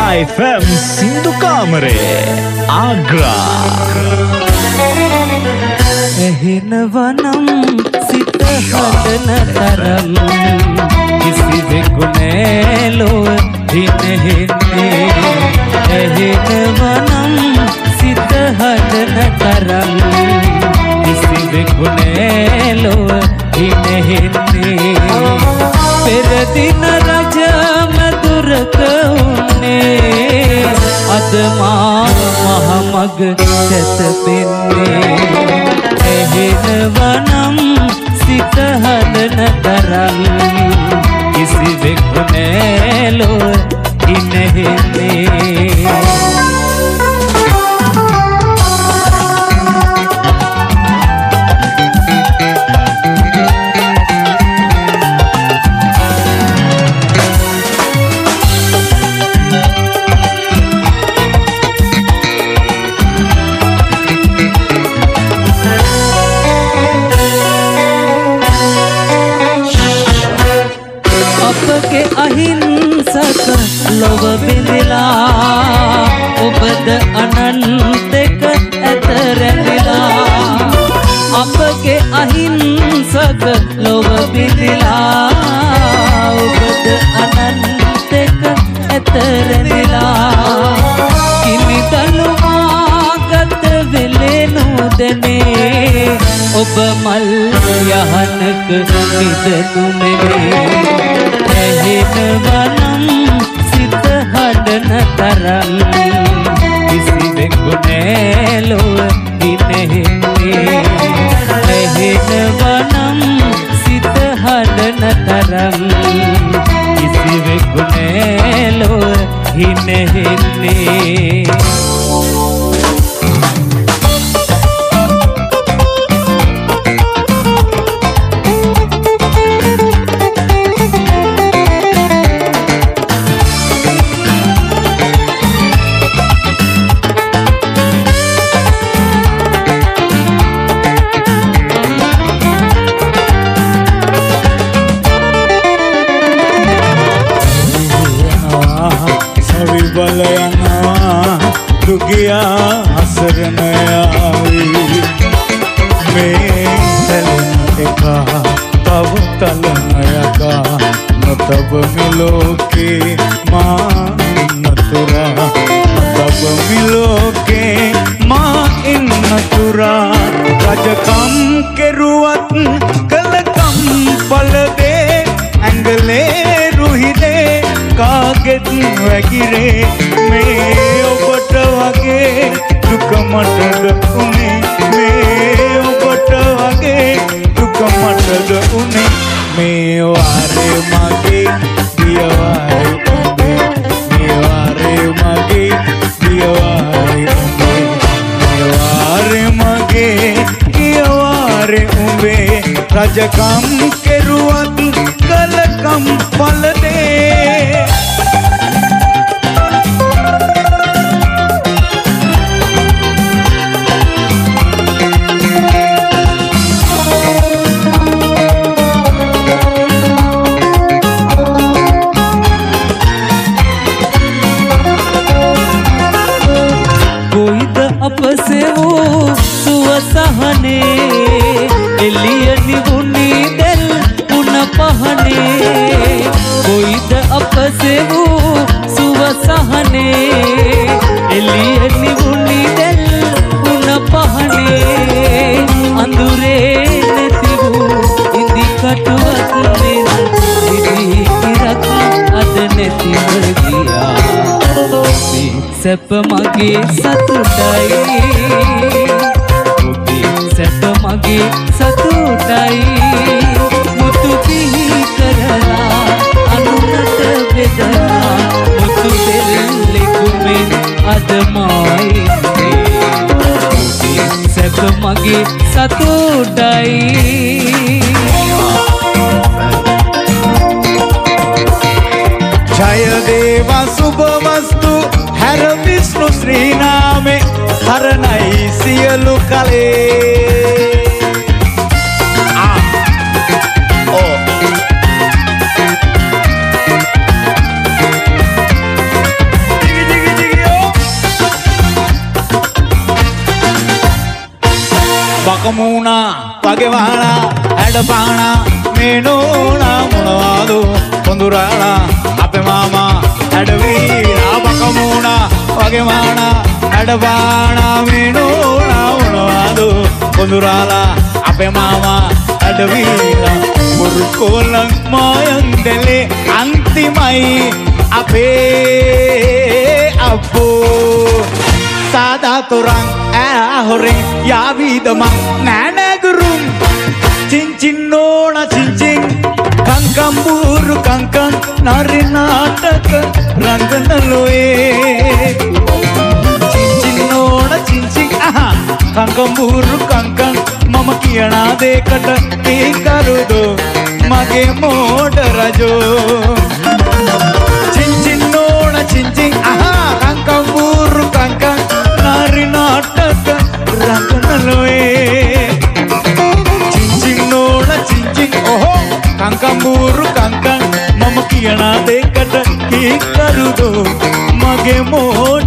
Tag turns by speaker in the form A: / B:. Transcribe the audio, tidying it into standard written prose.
A: FM Sindu Kamare Agra
B: එහිනවනම් සිත හදන තරම් කිසිවෙකු නෑලොව දිනෙහින්නේ එහිනවනම් සිත හදන තරම් කිසිවෙකු නෑලොව දිනෙහින්නේ පෙරදින රජ මధుරක උන්නේ අද මා මහමග සැතපෙන්නේ එහිනවනම් සිත හදන තරම් කිසිවෙකු නෑලොව ඉනෙහින්නේ අහිංසක ලොව බිඳිලා ඔබද අනන්තක ඇත රැඳිලා අපගේ අහිංසක ලොව බිඳිලා ඔබද අනන්තක ඇත රැඳිලා කිමිදලුමා ගත වෙලේ නොදැනේ ඔබ මල් යහනක නිදනු නෙවේ එහිනවනම් සිත හදන තරම් කිසිවෙකු නෑලොව ඉනෙහින්නේ එහිනවනම් සිත හදන තරම් කිසිවෙකු නෑලොව ඉනෙහින්නේ
C: දුගියා අසරණ යාවී මේ තලන එකා තව තලන යකා නොතබ මිලෝකේ මා ඉන්නතුරා නොතබ මිලෝකේ මා ඉන්නතුරා රජකම් කෙරුවත් කලකම් පලදේ ඇඟලේ රුහිදේ කාගෙත් වැගිරේ මේ ඔබට වගේ දුක මටද උනේ මේ ඔබට වගේ දුක මටද උනේ මේ වාරේ මගේ දියවාරේ උඹේ මේ වාරේ මගේ දියවාරේ උඹේ මේ වාරේ මගේ දියවාරේ උඹේ රජකම් කෙරුවත් කලකම් පලදේ අපසෙවූ සුවසහනේ එළිය නිවුණී දෙල් උණ පහනේ කොයිද අපසෙවූ සුවසහනේ එළිය නිවුණී දෙල් උණ පහනේ අඳුරේ නැති වූ ඉදි කටුවක් මෙන් ඉදි ඉරක් අද නැතිව ගියා සැප මගේ සතුටයි ඔබේ සැප මගේ සතුටයි මුතු පිහි කරලා අනුරට බෙදලා මුතු දෙල්ලෙකුමෙන් අද මායින්නේ ඔබේ සැප මගේ සතුටයි ජය දේවා සුභවස්තු හැර විෂ්ණු ශ්‍රී නාමේ හරණයි සියලු කලේ බකමූණා වගේ වහලා හැඩපානා මේ නෝනා මොනවාද කොඳුරාලා අපේ මාමා හැඩවීලා බකමූණා වගේ වහලා හැඩපානා මේ නෝනා මොනවාද කොඳුරාලා අපේ මාමා හැඩවීලා මුරුකොලන් මායන්දලේ අන්තිමයි අපේ අපෝ Sada torang ahoreng ya vida mang nana gurung cincin nona cincin kangkang buru kangkang nari nataka ranganaloe cincin nona cincin aha kangkang buru kangkang mama kiyana dekata tikarudo mage moda rajo cincin nona cincin aha kangkang buru kangkang nari nataka ranganaloe cincin nona cincin oho kangkang buru kangkang mama kiyana dekata kikarudo mage moda